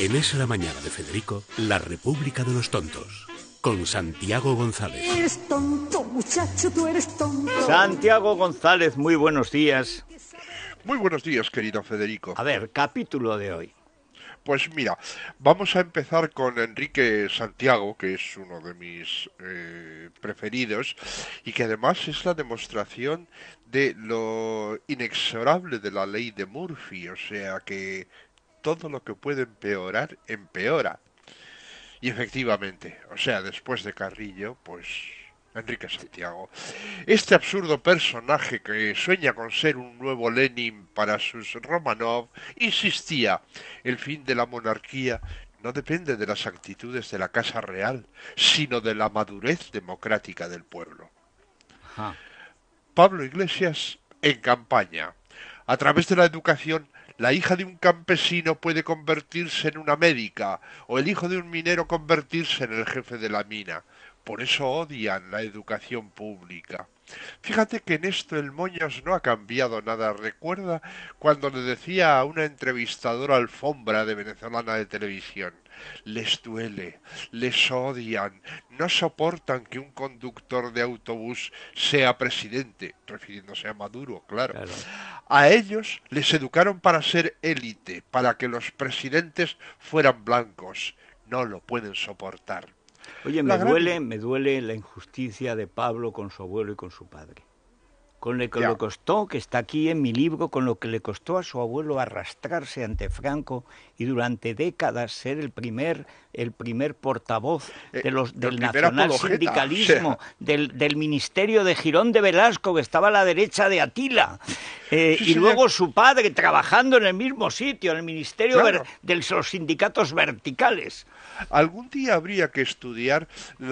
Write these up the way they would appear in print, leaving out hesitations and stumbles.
En Es la Mañana de Federico, la República de los Tontos, con Santiago González. Eres tonto, muchacho, tú eres tonto. Santiago González, muy buenos días. Muy buenos días, querido Federico. A ver, capítulo de hoy. Pues mira, vamos a empezar con Enrique Santiago, que es uno de mis preferidos, y que además es la demostración de lo inexorable de la ley de Murphy, o sea que todo lo que puede empeorar, empeora. Y efectivamente, o sea, después de Carrillo, pues Enrique Santiago. Este absurdo personaje que sueña con ser un nuevo Lenin para sus Romanov, insistía, el fin de la monarquía no depende de las actitudes de la Casa Real, sino de la madurez democrática del pueblo. Ajá. Pablo Iglesias en campaña. A través de la educación, la hija de un campesino puede convertirse en una médica, o el hijo de un minero convertirse en el jefe de la mina. Por eso odian la educación pública. Fíjate que en esto el Moños no ha cambiado nada. Recuerda cuando le decía a una entrevistadora alfombra de venezolana de televisión: les duele, les odian, no soportan que un conductor de autobús sea presidente, refiriéndose a Maduro, claro. A ellos les educaron para ser élite, para que los presidentes fueran blancos. No lo pueden soportar. Oye, me duele la injusticia de Pablo con su abuelo y con su padre. Con lo que le costó, que está aquí en mi libro, con lo que le costó a su abuelo arrastrarse ante Franco y durante décadas ser el primer portavoz del nacionalsindicalismo, del ministerio de Girón de Velasco, que estaba a la derecha de Atila. Y luego su padre trabajando en el mismo sitio, en el ministerio de los sindicatos verticales. Algún día habría que estudiar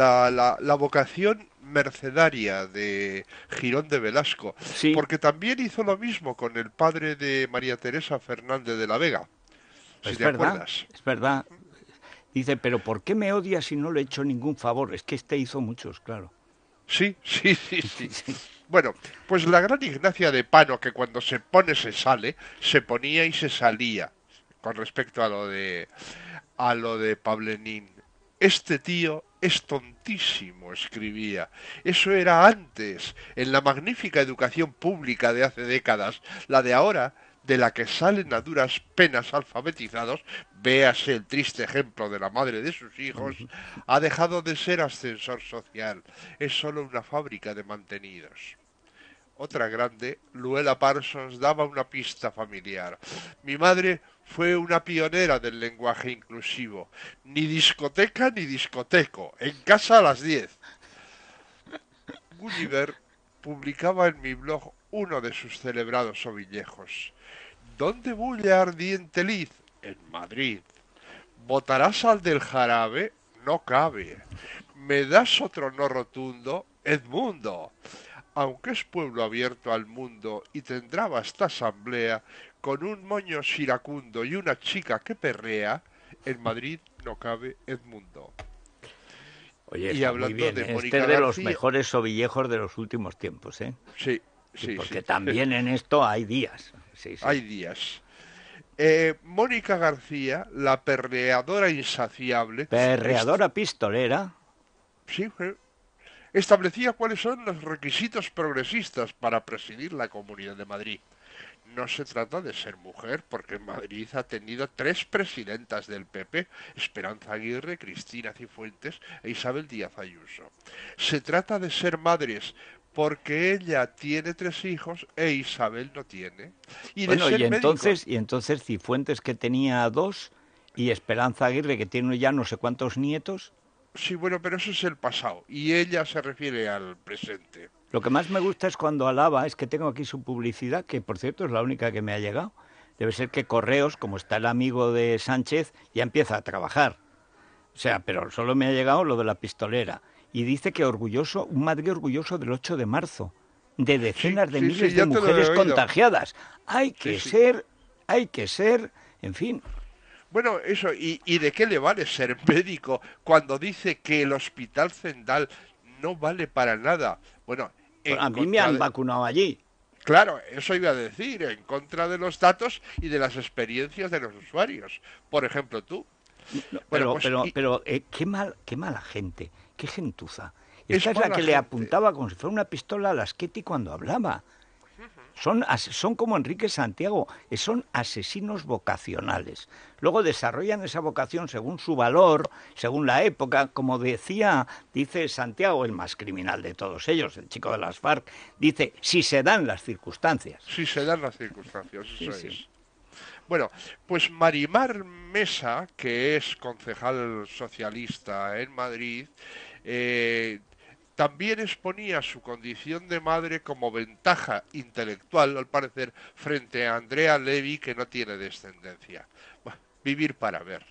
la vocación mercedaria de Girón de Velasco, sí, porque también hizo lo mismo con el padre de María Teresa Fernández de la Vega, si te acuerdas. Es verdad. Dice, pero ¿por qué me odias si no le he hecho ningún favor? Es que hizo muchos, claro. Sí. Bueno, pues la gran Ignacia de Pano, que cuando se pone se sale, se ponía y se salía, con respecto a lo de Pablenín. Este tío es tontísimo, escribía. Eso era antes, en la magnífica educación pública de hace décadas. La de ahora, de la que salen a duras penas alfabetizados, véase el triste ejemplo de la madre de sus hijos, ha dejado de ser ascensor social. Es solo una fábrica de mantenidos. Otra grande, Luela Parsons, daba una pista familiar. Mi madre fue una pionera del lenguaje inclusivo. Ni discoteca ni discoteco. En casa a las 10. Gulliver publicaba en mi blog uno de sus celebrados ovillejos. ¿Dónde bulle ardiente lid? En Madrid. ¿Votarás al del jarabe? No cabe. ¿Me das otro no rotundo? Edmundo. Aunque es pueblo abierto al mundo y tendrá vasta asamblea, con un moño iracundo y una chica que perrea, en Madrid no cabe Edmundo. Oye, y hablando muy bien, de Mónica García, de los mejores ovillejos de los últimos tiempos, ¿eh? Sí. Porque también en esto hay días. Sí. Hay días. Mónica García, la perreadora insaciable. Perreadora pistolera. Sí, establecía cuáles son los requisitos progresistas para presidir la Comunidad de Madrid. No se trata de ser mujer, porque Madrid ha tenido 3 presidentas del PP, Esperanza Aguirre, Cristina Cifuentes e Isabel Díaz Ayuso. Se trata de ser madres, porque ella tiene 3 hijos e Isabel no tiene. Y entonces Cifuentes, que tenía 2, y Esperanza Aguirre, que tiene ya no sé cuántos nietos. Sí, bueno, pero eso es el pasado, y ella se refiere al presente. Lo que más me gusta es cuando alaba, es que tengo aquí su publicidad, que por cierto es la única que me ha llegado. Debe ser que Correos, como está el amigo de Sánchez, ya empieza a trabajar. O sea, pero solo me ha llegado lo de la pistolera. Y dice que un Madrid orgulloso del 8 de marzo, de decenas de miles de mujeres contagiadas. Hay que ser, en fin. Bueno, eso, ¿y de qué le vale ser médico cuando dice que el Hospital Zendal no vale para nada? Bueno, a mí me han vacunado allí. Claro, eso iba a decir, en contra de los datos y de las experiencias de los usuarios. Por ejemplo, tú, No, Bueno, pero qué mala gente, qué gentuza. Es Esta es la mala que le gente. apuntaba como si fuera una pistola a la Schieti cuando hablaba. Son como Enrique Santiago, son asesinos vocacionales. Luego desarrollan esa vocación según su valor, según la época, como dice Santiago, el más criminal de todos ellos, el chico de las FARC, dice, si se dan las circunstancias. Si se dan las circunstancias, eso Sí, es. sí. Bueno, pues Marimar Mesa, que es concejal socialista en Madrid, también exponía su condición de madre como ventaja intelectual, al parecer, frente a Andrea Levy, que no tiene descendencia. Bueno, vivir para ver.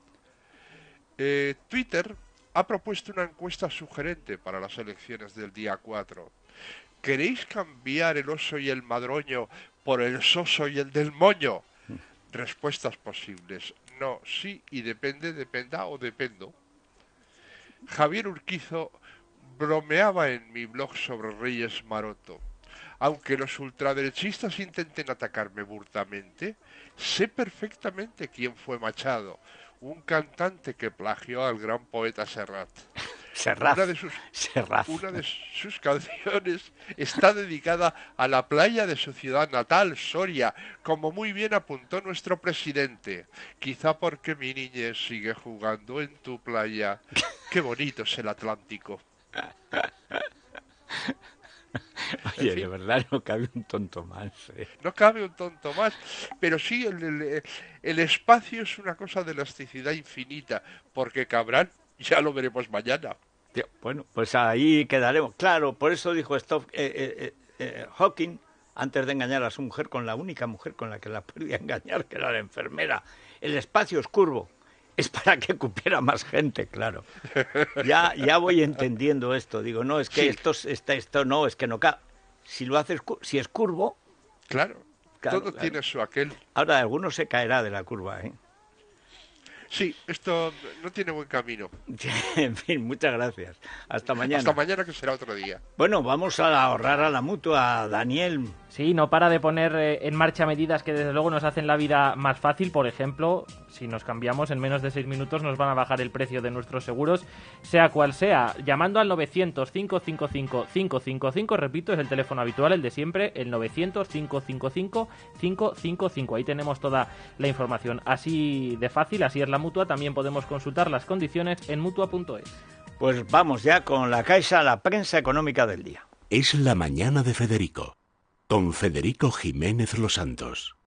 Twitter ha propuesto una encuesta sugerente para las elecciones del día 4. ¿Queréis cambiar el oso y el madroño por el soso y el del moño? Respuestas posibles. No, sí y depende, dependa o dependo. Javier Urquizo bromeaba en mi blog sobre Reyes Maroto. Aunque los ultraderechistas intenten atacarme burtamente, sé perfectamente quién fue Machado, un cantante que plagió al gran poeta Serrat. Serrat. Una de sus canciones está dedicada a la playa de su ciudad natal, Soria, como muy bien apuntó nuestro presidente. Quizá porque mi niñez sigue jugando en tu playa. Qué bonito es el Atlántico. Oye, de verdad no cabe un tonto más. No cabe un tonto más, pero sí el espacio es una cosa de elasticidad infinita, porque cabrán, ya lo veremos mañana. Bueno, pues ahí quedaremos. Claro, por eso dijo Hawking, antes de engañar a su mujer, con la única mujer con la que la podía engañar, que era la enfermera. El espacio es curvo. Es para que cupiera más gente, claro. Ya voy entendiendo esto. Digo, no, es que sí. esto no, es que no cabe. Si es curvo... Claro, todo tiene su aquel. Ahora, alguno se caerá de la curva, ¿eh? Sí, esto no tiene buen camino. En fin, muchas gracias. Hasta mañana. Hasta mañana, que será otro día. Bueno, vamos a ahorrar a la mutua, Daniel. Sí, no para de poner en marcha medidas que desde luego nos hacen la vida más fácil. Por ejemplo, si nos cambiamos en menos de 6 minutos nos van a bajar el precio de nuestros seguros, sea cual sea. Llamando al 900-555-555, repito, es el teléfono habitual, el de siempre, el 900-555-555. Ahí tenemos toda la información. Así de fácil, así es la Mutua. También podemos consultar las condiciones en Mutua.es. Pues vamos ya con la Caixa, la prensa económica del día. Es la mañana de Federico, con Federico Jiménez Los Santos.